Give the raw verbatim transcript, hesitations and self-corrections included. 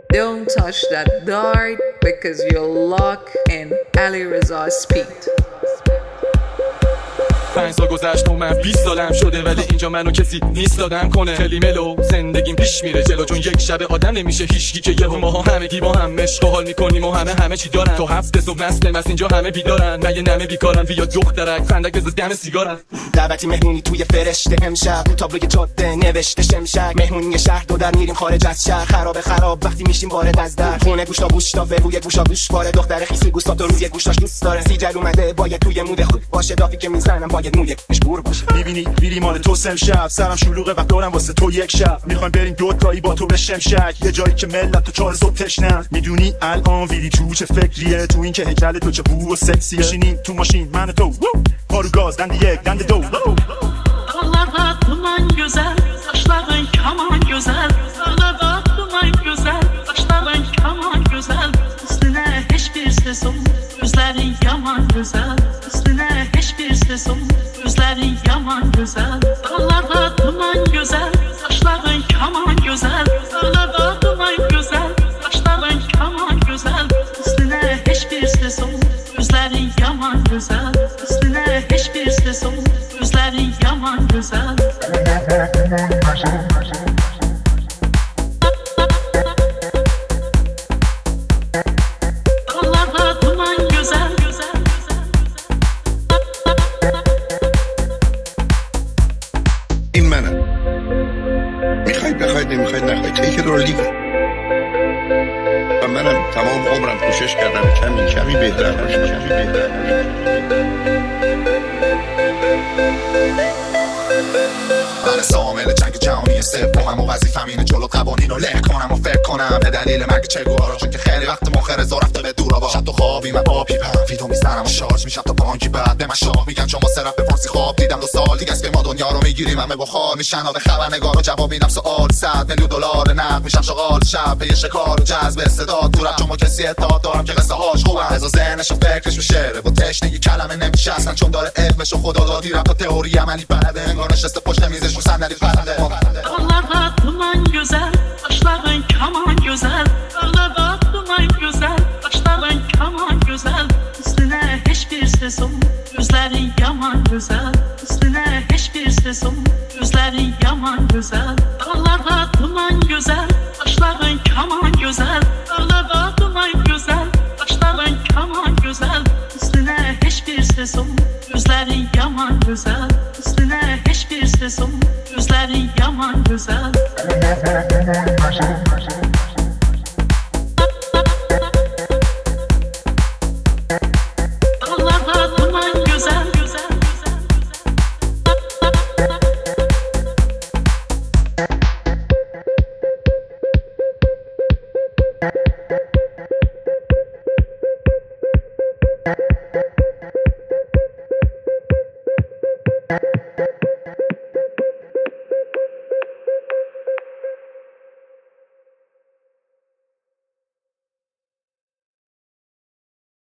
Don't touch that dart because you're locked in Alireza's speed. پنج سال گذشت و من بیست سالم شده، ولی اینجا منو کسی نیست دادم کنه. خیلی ملو زندگیم پیش میره جلو، چون یک شب آدم نمیشه هیچکی که یهو ماها همگی با هم عشق و حال میکنیم و همه همه چی دارن. تو هفت صبح مستم از اینجا همه بیدارن، نه یه نمه بیکارن بیا دخترک فندک بزن دم سیگارن. دعوتی مهمونی توی فرشته امشب، رو تابلوی جاده نوشته شمشک. مهمونی شهر دو در میریم خارج از شهر، خراب خراب وقتی میشیم وارد از در. خونه گوشتا گوشتا به روی گوشا گوش پاره، دختر خیسی گوستا تو روی گوشتاش دوست داره. سیجل اومده باید توی مود خود باشه، دافی که میزنم باید موی مشبور باشه. میبینی میری مال تو سم شب، سرم شلوغه وقت دارم واسه تو یک شب. میخوایم بریم دو تایی با تو به شمشک، یه جایی که ملت تو چهار صبح تشنن. میدونی الان ویدی تو چه فکریه، تو این که هیکل تو چه بو و سکسیه. میشینیم تو ماشین من و تو، پارو گاز دنده یک دنده دو. Dağlarda duman güzel, taşların kaman güzel. Dağlarda duman güzel, taşların kaman güzel. Üstüne hiçbir ses olmaz, gözlerin yaman güzel. Üstüne hiçbir ses olmaz, gözlerin yaman güzel. Dağlarda duman güzel, taşların kaman güzel. Dağlarda duman güzel, taşların kaman güzel. Üstüne hiçbir ses olmaz, gözlerin yaman güzel. Üstüne hiçbir ses olmaz, gözlerin yaman güzel. Dağlarda duman güzel, güzel, güzel. این منم. میخواید بخواید نمیخواید نخواید take it or leave it. و منم تمام عمرم کوشش کردم کمی کمی بهتر باشم، کمی بهتر من سامل جنگ جهانی سومم و وظیفم اینه جلو قوانین رو له کنم و فکر کنم به دلیل مرگ چگوارا، چون که خیلی وقت مخر زو رفته به دورا. با شب تو خوابی من با پیپم ویدو میزنم و شارژ میشم تا بانکی بعد به من شاه میگن چون واسه رپ فارسی خواب دیدم. دو سال دیگه است که ما دنیا رو میگیریم همه بخار میشن و به خبرنگار رو جواب میدم سوال. صد میلیون دلار نقد میشم شغال شب به شکار و جذب استعداد تو رپ، چون ما کسی اعتماد دارم که قصه هاش خوبم. از ذهنش و فکرش به شعره با تشنگی کلمه نمیشه اصلا، چون داره علمش و خدا دادی رپ تا تئوری عملی بلده. انگار نشسته پشت میزش رو صندلی پرنده. Dağlarda duman güzel, taşların kaman güzel. Dağlarda duman güzel, taşların kaman güzel. Üstüne hiçbir ses olmaz, gözlerin yaman güzel. Üstüne hiçbir ses olmaz, gözlerin yaman güzel. Dağlarda duman güzel, taşların kaman güzel. Dağlarda duman güzel, taşların kaman güzel. Üstüne hiçbir ses olmaz, gözlerin yaman güzel. Üstüne hiçbir ses olmaz, gözlerin yaman güzel.